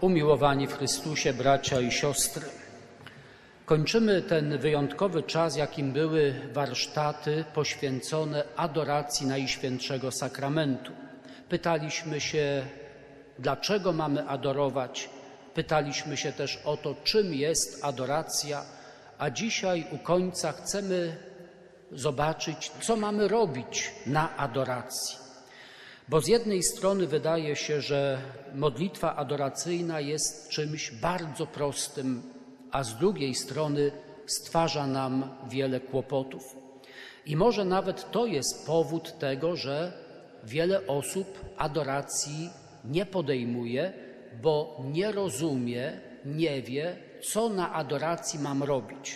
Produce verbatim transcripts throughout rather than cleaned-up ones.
Umiłowani w Chrystusie bracia i siostry, kończymy ten wyjątkowy czas, jakim były warsztaty poświęcone adoracji Najświętszego Sakramentu. Pytaliśmy się, dlaczego mamy adorować. Pytaliśmy się też o to, czym jest adoracja, a dzisiaj u końca chcemy zobaczyć, co mamy robić na adoracji. Bo z jednej strony wydaje się, że modlitwa adoracyjna jest czymś bardzo prostym, a z drugiej strony stwarza nam wiele kłopotów. I może nawet to jest powód tego, że wiele osób adoracji nie podejmuje, bo nie rozumie, nie wie, co na adoracji mam robić.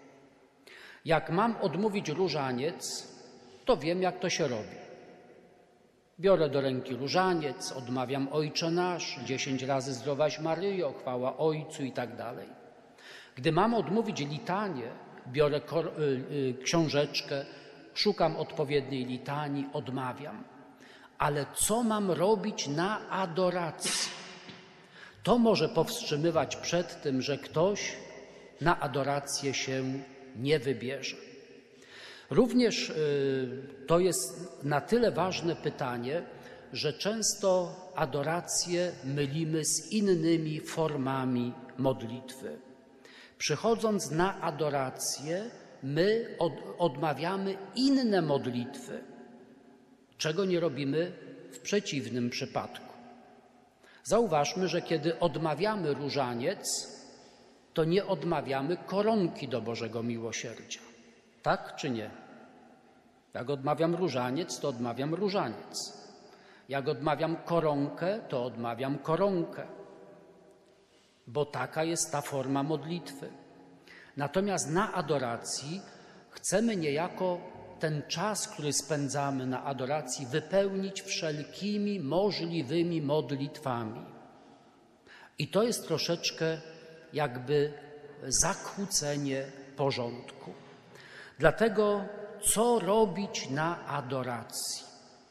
Jak mam odmówić różaniec, to wiem, jak to się robi. Biorę do ręki różaniec, odmawiam Ojcze Nasz, dziesięć razy Zdrowaś Maryjo, chwała Ojcu i tak dalej. Gdy mam odmówić litanię, biorę książeczkę, szukam odpowiedniej litanii, odmawiam. Ale co mam robić na adoracji? To może powstrzymywać przed tym, że ktoś na adorację się nie wybierze. Również y, to jest na tyle ważne pytanie, że często adorację mylimy z innymi formami modlitwy. Przychodząc na adorację, my od, odmawiamy inne modlitwy, czego nie robimy w przeciwnym przypadku. Zauważmy, że kiedy odmawiamy różaniec, to nie odmawiamy koronki do Bożego Miłosierdzia. Tak czy nie? Jak odmawiam różaniec, to odmawiam różaniec. Jak odmawiam koronkę, to odmawiam koronkę. Bo taka jest ta forma modlitwy. Natomiast na adoracji chcemy niejako ten czas, który spędzamy na adoracji, wypełnić wszelkimi możliwymi modlitwami. I to jest troszeczkę jakby zakłócenie porządku. Dlatego co robić na adoracji?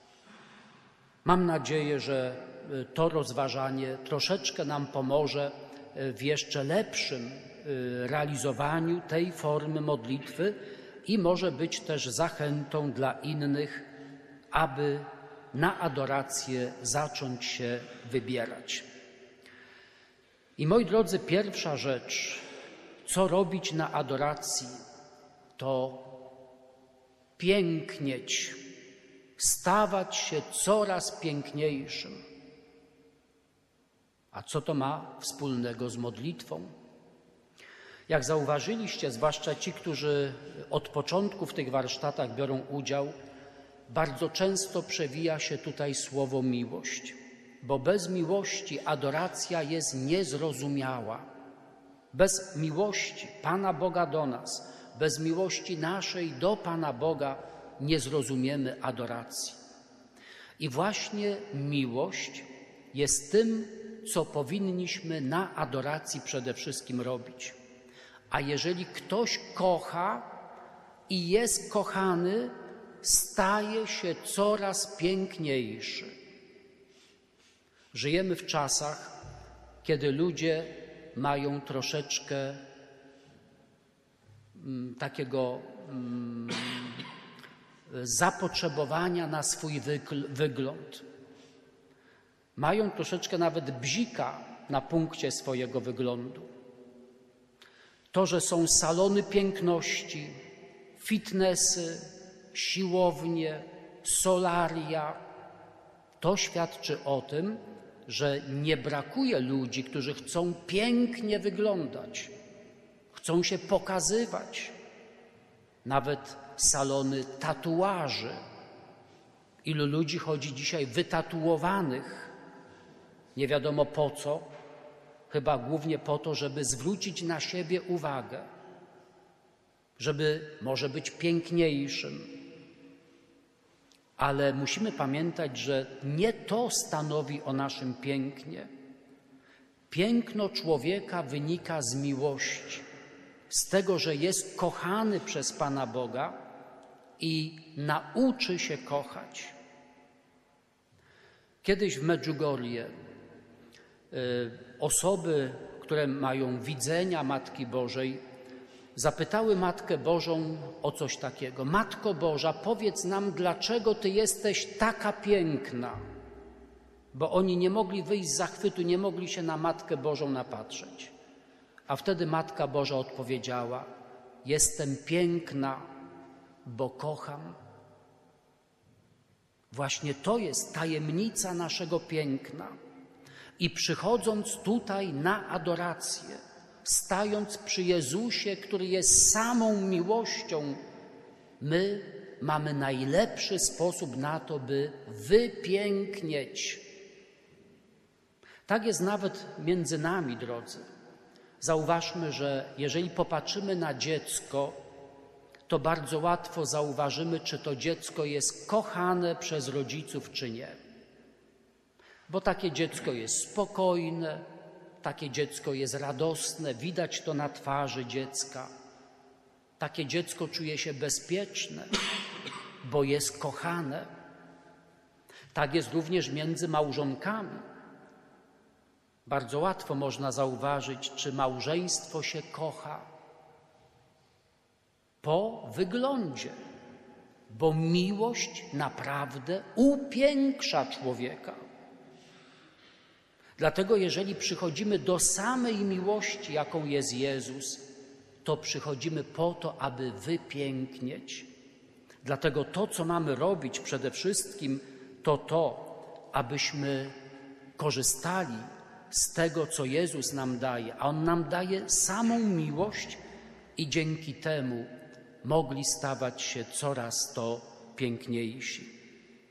Mam nadzieję, że to rozważanie troszeczkę nam pomoże w jeszcze lepszym realizowaniu tej formy modlitwy i może być też zachętą dla innych, aby na adorację zacząć się wybierać. I moi drodzy, pierwsza rzecz, co robić na adoracji, to pięknieć, stawać się coraz piękniejszym. A co to ma wspólnego z modlitwą? Jak zauważyliście, zwłaszcza ci, którzy od początku w tych warsztatach biorą udział, bardzo często przewija się tutaj słowo miłość, bo bez miłości adoracja jest niezrozumiała. Bez miłości Pana Boga do nas, bez miłości naszej do Pana Boga nie zrozumiemy adoracji. I właśnie miłość jest tym, co powinniśmy na adoracji przede wszystkim robić. A jeżeli ktoś kocha i jest kochany, staje się coraz piękniejszy. Żyjemy w czasach, kiedy ludzie mają troszeczkę mm, takiego mm, zapotrzebowania na swój wygląd. Mają troszeczkę nawet bzika na punkcie swojego wyglądu. To, że są salony piękności, fitnessy, siłownie, solaria, to świadczy o tym, że nie brakuje ludzi, którzy chcą pięknie wyglądać, chcą się pokazywać. Nawet salony tatuaży. Ilu ludzi chodzi dzisiaj wytatuowanych, nie wiadomo po co, chyba głównie po to, żeby zwrócić na siebie uwagę, żeby może być piękniejszym. Ale musimy pamiętać, że nie to stanowi o naszym pięknie. Piękno człowieka wynika z miłości, z tego, że jest kochany przez Pana Boga i nauczy się kochać. Kiedyś w Medjugorje osoby, które mają widzenia Matki Bożej, zapytały Matkę Bożą o coś takiego. Matko Boża, powiedz nam, dlaczego Ty jesteś taka piękna? Bo oni nie mogli wyjść z zachwytu, nie mogli się na Matkę Bożą napatrzeć. A wtedy Matka Boża odpowiedziała: jestem piękna, bo kocham. Właśnie to jest tajemnica naszego piękna. I przychodząc tutaj na adorację, stając przy Jezusie, który jest samą miłością, my mamy najlepszy sposób na to, by wypięknieć. Tak jest nawet między nami, drodzy. Zauważmy, że jeżeli popatrzymy na dziecko, to bardzo łatwo zauważymy, czy to dziecko jest kochane przez rodziców, czy nie. Bo takie dziecko jest spokojne, takie dziecko jest radosne, widać to na twarzy dziecka. Takie dziecko czuje się bezpieczne, bo jest kochane. Tak jest również między małżonkami. Bardzo łatwo można zauważyć, czy małżeństwo się kocha. Po wyglądzie, bo miłość naprawdę upiększa człowieka. Dlatego jeżeli przychodzimy do samej miłości, jaką jest Jezus, to przychodzimy po to, aby wypięknieć. Dlatego to, co mamy robić przede wszystkim, to to, abyśmy korzystali z tego, co Jezus nam daje, a On nam daje samą miłość i dzięki temu mogli stawać się coraz to piękniejsi.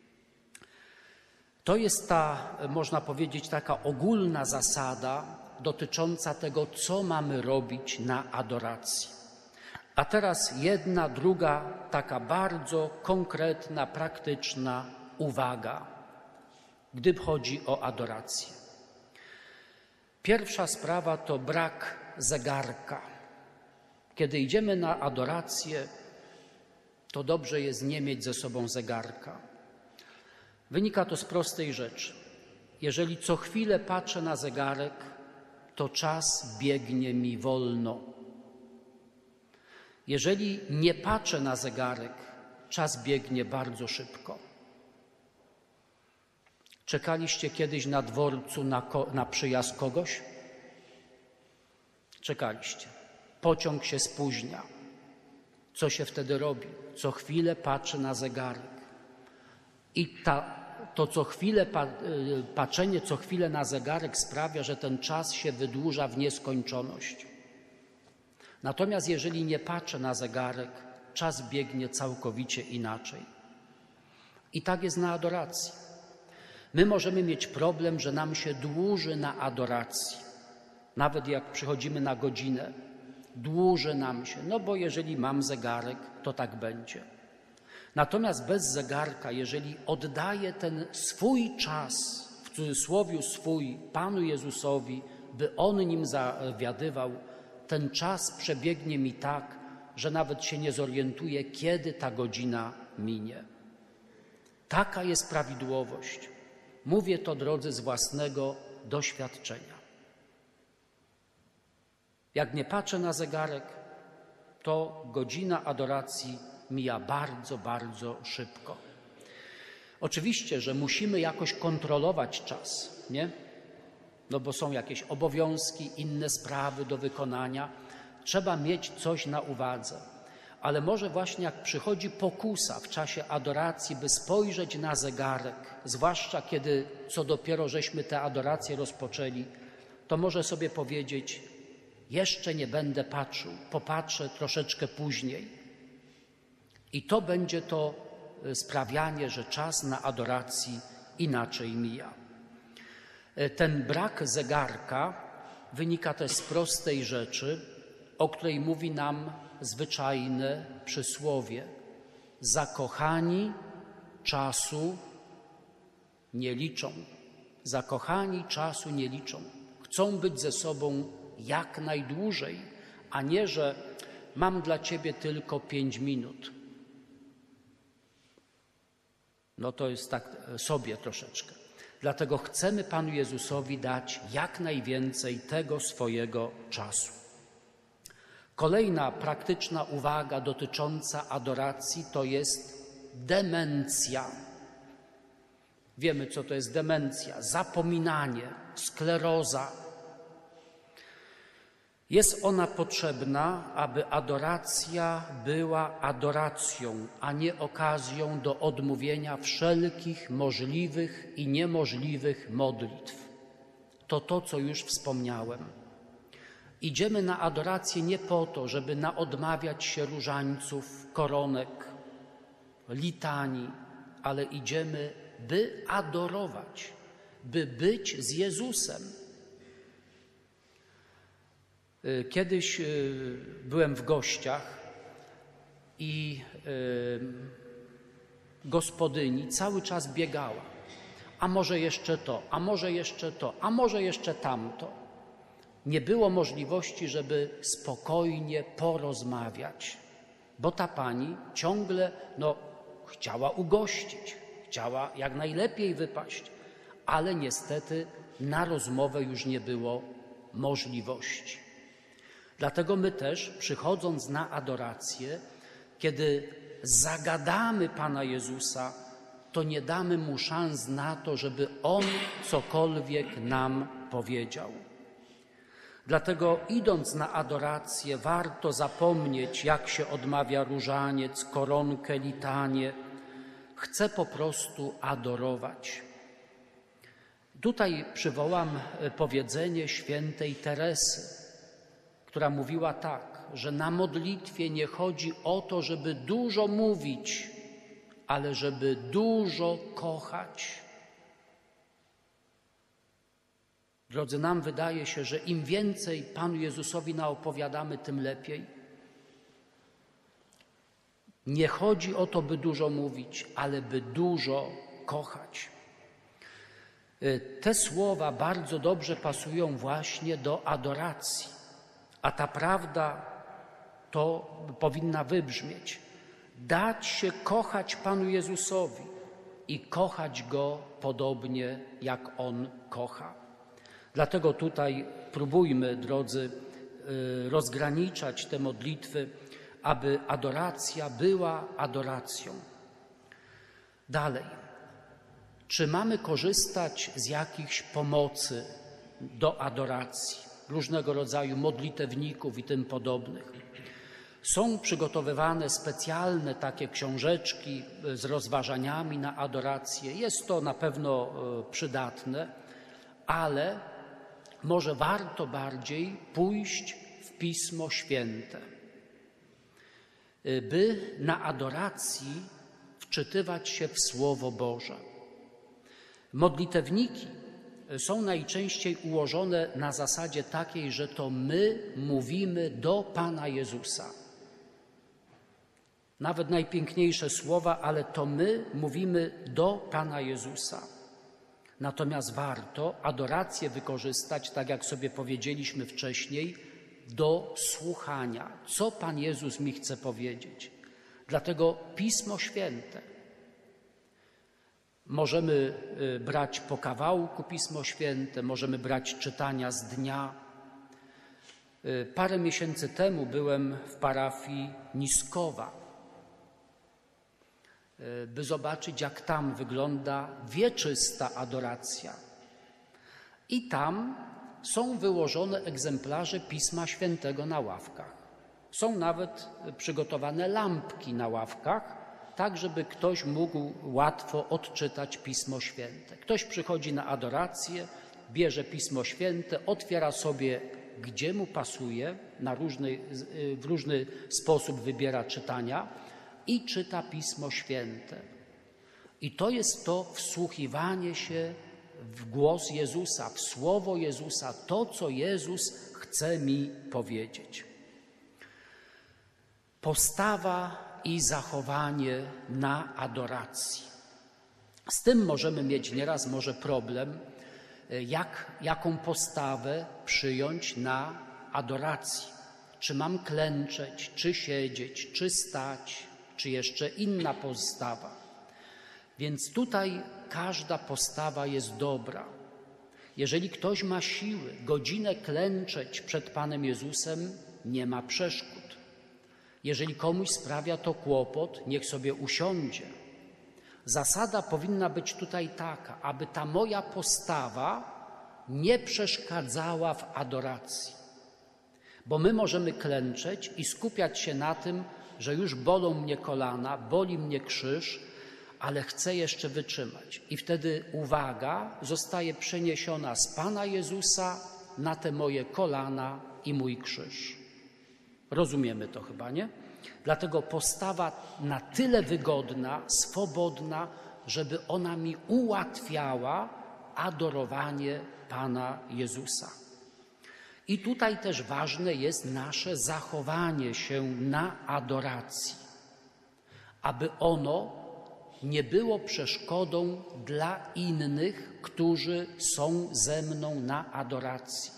To jest ta, można powiedzieć, taka ogólna zasada dotycząca tego, co mamy robić na adoracji. A teraz jedna, druga, taka bardzo konkretna, praktyczna uwaga, gdy chodzi o adorację. Pierwsza sprawa to brak zegarka. Kiedy idziemy na adorację, to dobrze jest nie mieć ze sobą zegarka. Wynika to z prostej rzeczy. Jeżeli co chwilę patrzę na zegarek, to czas biegnie mi wolno. Jeżeli nie patrzę na zegarek, czas biegnie bardzo szybko. Czekaliście kiedyś na dworcu na, ko- na przyjazd kogoś? Czekaliście. Pociąg się spóźnia. Co się wtedy robi? Co chwilę patrzę na zegarek. I ta, to co chwilę, patrzenie co chwilę na zegarek sprawia, że ten czas się wydłuża w nieskończoność. Natomiast jeżeli nie patrzę na zegarek, czas biegnie całkowicie inaczej. I tak jest na adoracji. My możemy mieć problem, że nam się dłuży na adoracji. Nawet jak przychodzimy na godzinę, dłuży nam się, no bo jeżeli mam zegarek, to tak będzie. Natomiast bez zegarka, jeżeli oddaję ten swój czas, w cudzysłowie swój, Panu Jezusowi, by On nim zawiadywał, ten czas przebiegnie mi tak, że nawet się nie zorientuję, kiedy ta godzina minie. Taka jest prawidłowość. Mówię to, drodzy, z własnego doświadczenia. Jak nie patrzę na zegarek, to godzina adoracji mija bardzo, bardzo szybko. Oczywiście, że musimy jakoś kontrolować czas, nie? No bo są jakieś obowiązki, inne sprawy do wykonania. Trzeba mieć coś na uwadze. Ale może właśnie jak przychodzi pokusa w czasie adoracji, by spojrzeć na zegarek, zwłaszcza kiedy co dopiero żeśmy tę adorację rozpoczęli, to może sobie powiedzieć: jeszcze nie będę patrzył, popatrzę troszeczkę później. I to będzie to sprawianie, że czas na adoracji inaczej mija. Ten brak zegarka wynika też z prostej rzeczy, o której mówi nam zwyczajne przysłowie: zakochani czasu nie liczą. Zakochani czasu nie liczą. Chcą być ze sobą jak najdłużej, a nie, że mam dla ciebie tylko pięć minut. No to jest tak sobie troszeczkę. Dlatego chcemy Panu Jezusowi dać jak najwięcej tego swojego czasu. Kolejna praktyczna uwaga dotycząca adoracji to jest demencja. Wiemy, co to jest demencja, zapominanie, skleroza. Jest ona potrzebna, aby adoracja była adoracją, a nie okazją do odmówienia wszelkich możliwych i niemożliwych modlitw. To to, co już wspomniałem. Idziemy na adorację nie po to, żeby naodmawiać się różańców, koronek, litanii, ale idziemy, by adorować, by być z Jezusem. Kiedyś byłem w gościach i gospodyni cały czas biegała. A może jeszcze to, a może jeszcze to, a może jeszcze tamto. Nie było możliwości, żeby spokojnie porozmawiać, bo ta pani ciągle no, chciała ugościć, chciała jak najlepiej wypaść, ale niestety na rozmowę już nie było możliwości. Dlatego my też, przychodząc na adorację, kiedy zagadamy Pana Jezusa, to nie damy Mu szans na to, żeby On cokolwiek nam powiedział. Dlatego idąc na adorację, warto zapomnieć, jak się odmawia różaniec, koronkę, litanię. Chcę po prostu adorować. Tutaj przywołam powiedzenie świętej Teresy, która mówiła tak, że na modlitwie nie chodzi o to, żeby dużo mówić, ale żeby dużo kochać. Drodzy, nam wydaje się, że im więcej Panu Jezusowi naopowiadamy, tym lepiej. Nie chodzi o to, by dużo mówić, ale by dużo kochać. Te słowa bardzo dobrze pasują właśnie do adoracji, a ta prawda to powinna wybrzmieć. Dać się kochać Panu Jezusowi i kochać Go podobnie, jak On kocha. Dlatego tutaj próbujmy, drodzy, rozgraniczać te modlitwy, aby adoracja była adoracją. Dalej, czy mamy korzystać z jakichś pomocy do adoracji, różnego rodzaju modlitewników i tym podobnych? Są przygotowywane specjalne takie książeczki z rozważaniami na adorację. Jest to na pewno przydatne, ale może warto bardziej pójść w Pismo Święte, by na adoracji wczytywać się w Słowo Boże. Modlitewniki są najczęściej ułożone na zasadzie takiej, że to my mówimy do Pana Jezusa. Nawet najpiękniejsze słowa, ale to my mówimy do Pana Jezusa. Natomiast warto adorację wykorzystać, tak jak sobie powiedzieliśmy wcześniej, do słuchania. Co Pan Jezus mi chce powiedzieć? Dlatego Pismo Święte. Możemy brać po kawałku Pismo Święte, możemy brać czytania z dnia. Parę miesięcy temu byłem w parafii Niskowa, by zobaczyć, jak tam wygląda wieczysta adoracja. I tam są wyłożone egzemplarze Pisma Świętego na ławkach. Są nawet przygotowane lampki na ławkach, tak żeby ktoś mógł łatwo odczytać Pismo Święte. Ktoś przychodzi na adorację, bierze Pismo Święte, otwiera sobie, gdzie mu pasuje, na różny, w różny sposób wybiera czytania i czyta Pismo Święte. I to jest to wsłuchiwanie się w głos Jezusa, w Słowo Jezusa, to, co Jezus chce mi powiedzieć. Postawa i zachowanie na adoracji. Z tym możemy mieć nieraz może problem, jak, jaką postawę przyjąć na adoracji. Czy mam klęczeć, czy siedzieć, czy stać, czy jeszcze inna postawa. Więc tutaj każda postawa jest dobra. Jeżeli ktoś ma siły godzinę klęczeć przed Panem Jezusem, nie ma przeszkód. Jeżeli komuś sprawia to kłopot, niech sobie usiądzie. Zasada powinna być tutaj taka, aby ta moja postawa nie przeszkadzała w adoracji. Bo my możemy klęczeć i skupiać się na tym, że już bolą mnie kolana, boli mnie krzyż, ale chcę jeszcze wytrzymać. I wtedy uwaga zostaje przeniesiona z Pana Jezusa na te moje kolana i mój krzyż. Rozumiemy to chyba, nie? Dlatego postawa na tyle wygodna, swobodna, żeby ona mi ułatwiała adorowanie Pana Jezusa. I tutaj też ważne jest nasze zachowanie się na adoracji, aby ono nie było przeszkodą dla innych, którzy są ze mną na adoracji.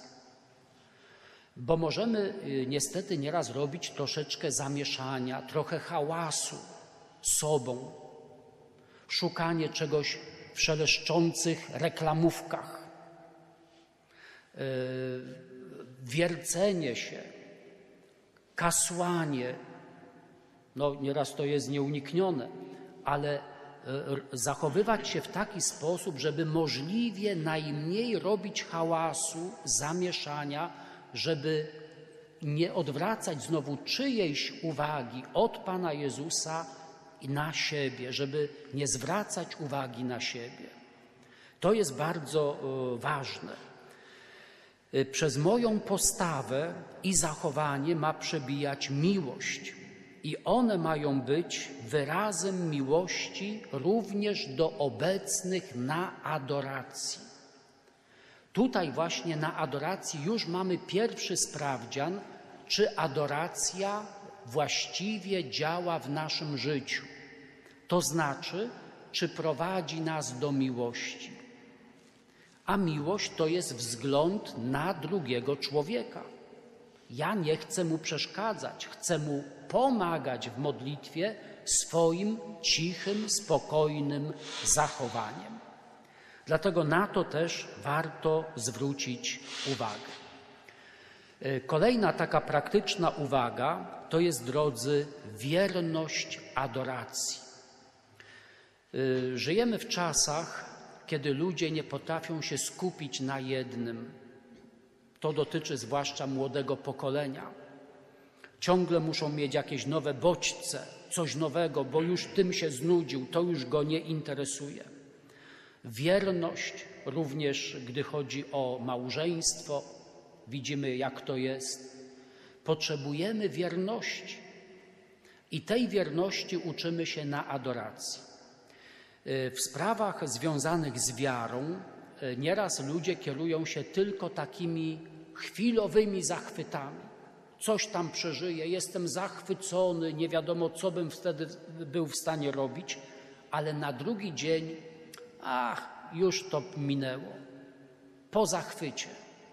Bo możemy niestety nieraz robić troszeczkę zamieszania, trochę hałasu sobą, szukanie czegoś w szeleszczących reklamówkach, yy, wiercenie się, kasłanie. No nieraz to jest nieuniknione, ale zachowywać się w taki sposób, żeby możliwie najmniej robić hałasu, zamieszania, żeby nie odwracać znowu czyjejś uwagi od Pana Jezusa i na siebie, żeby nie zwracać uwagi na siebie. To jest bardzo ważne. Przez moją postawę i zachowanie ma przebijać miłość. I one mają być wyrazem miłości również do obecnych na adoracji. Tutaj właśnie na adoracji już mamy pierwszy sprawdzian, czy adoracja właściwie działa w naszym życiu. To znaczy, czy prowadzi nas do miłości. A miłość to jest wzgląd na drugiego człowieka. Ja nie chcę mu przeszkadzać, chcę mu pomagać w modlitwie swoim cichym, spokojnym zachowaniem. Dlatego na to też warto zwrócić uwagę. Kolejna taka praktyczna uwaga to jest, drodzy, wierność adoracji. Żyjemy w czasach, kiedy ludzie nie potrafią się skupić na jednym. To dotyczy zwłaszcza młodego pokolenia. Ciągle muszą mieć jakieś nowe bodźce, coś nowego, bo już tym się znudził, to już go nie interesuje. Wierność również, gdy chodzi o małżeństwo, widzimy, jak to jest. Potrzebujemy wierności i tej wierności uczymy się na adoracji. W sprawach związanych z wiarą nieraz ludzie kierują się tylko takimi chwilowymi zachwytami. Coś tam przeżyję, jestem zachwycony, nie wiadomo, co bym wtedy był w stanie robić, ale na drugi dzień, ach, już to minęło, po zachwycie.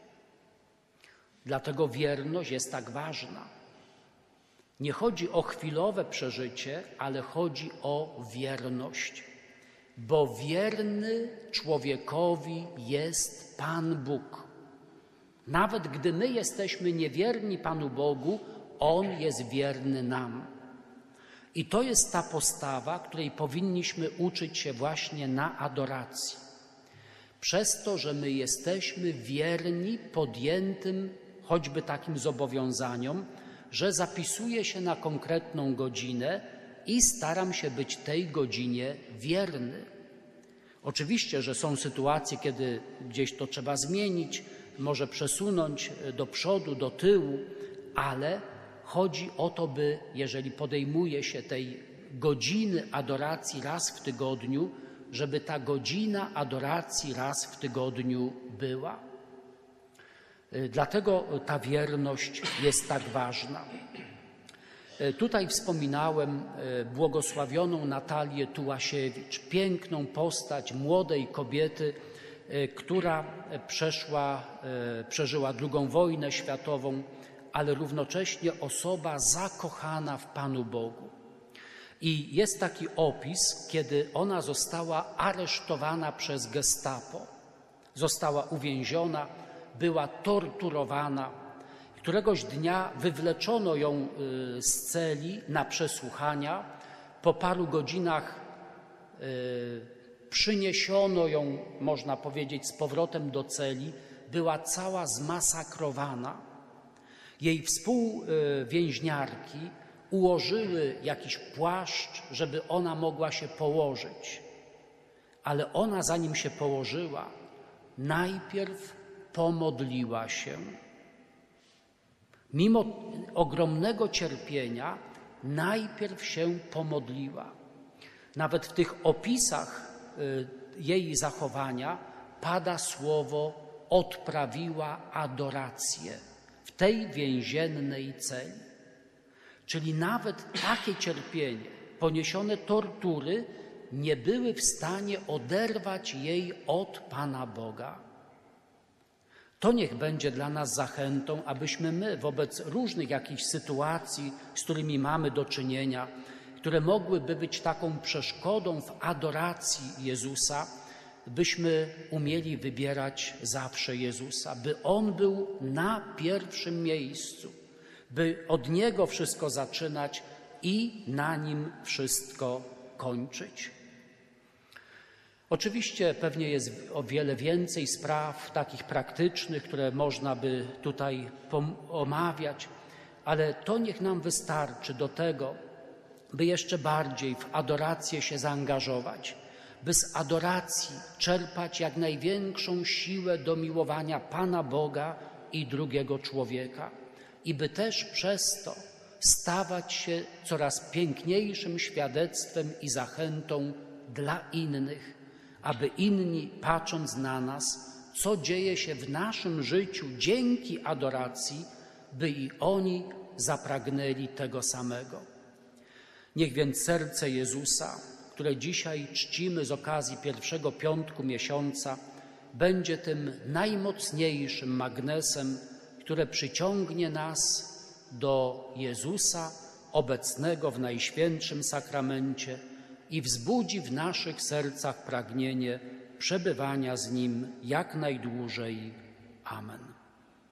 Dlatego wierność jest tak ważna. Nie chodzi o chwilowe przeżycie, ale chodzi o wierność. Bo wierny człowiekowi jest Pan Bóg. Nawet gdy my jesteśmy niewierni Panu Bogu, On jest wierny nam. I to jest ta postawa, której powinniśmy uczyć się właśnie na adoracji. Przez to, że my jesteśmy wierni podjętym choćby takim zobowiązaniom, że zapisuję się na konkretną godzinę i staram się być tej godzinie wierny. Oczywiście, że są sytuacje, kiedy gdzieś to trzeba zmienić, może przesunąć do przodu, do tyłu, ale chodzi o to, by jeżeli podejmuje się tej godziny adoracji raz w tygodniu, żeby ta godzina adoracji raz w tygodniu była. Dlatego ta wierność jest tak ważna. Tutaj wspominałem błogosławioną Natalię Tułasiewicz, piękną postać młodej kobiety, która przeszła, przeżyła drugą wojnę światową, ale równocześnie osoba zakochana w Panu Bogu. I jest taki opis, kiedy ona została aresztowana przez gestapo. Została uwięziona, była torturowana. Któregoś dnia wywleczono ją z celi na przesłuchania. Po paru godzinach przyniesiono ją, można powiedzieć, z powrotem do celi. Była cała zmasakrowana. Jej współwięźniarki ułożyły jakiś płaszcz, żeby ona mogła się położyć. Ale ona, zanim się położyła, najpierw pomodliła się. Mimo ogromnego cierpienia, najpierw się pomodliła. Nawet w tych opisach jej zachowania pada słowo odprawiła adorację w tej więziennej celi. Czyli nawet takie cierpienie, poniesione tortury nie były w stanie oderwać jej od Pana Boga. To niech będzie dla nas zachętą, abyśmy my wobec różnych jakichś sytuacji, z którymi mamy do czynienia, które mogłyby być taką przeszkodą w adoracji Jezusa, byśmy umieli wybierać zawsze Jezusa, by On był na pierwszym miejscu, by od Niego wszystko zaczynać i na Nim wszystko kończyć. Oczywiście pewnie jest o wiele więcej spraw takich praktycznych, które można by tutaj omawiać, ale to niech nam wystarczy do tego, by jeszcze bardziej w adorację się zaangażować, by z adoracji czerpać jak największą siłę do miłowania Pana Boga i drugiego człowieka i by też przez to stawać się coraz piękniejszym świadectwem i zachętą dla innych, aby inni, patrząc na nas, co dzieje się w naszym życiu dzięki adoracji, by i oni zapragnęli tego samego. Niech więc serce Jezusa, które dzisiaj czcimy z okazji pierwszego piątku miesiąca, będzie tym najmocniejszym magnesem, które przyciągnie nas do Jezusa obecnego w Najświętszym Sakramencie i wzbudzi w naszych sercach pragnienie przebywania z Nim jak najdłużej. Amen.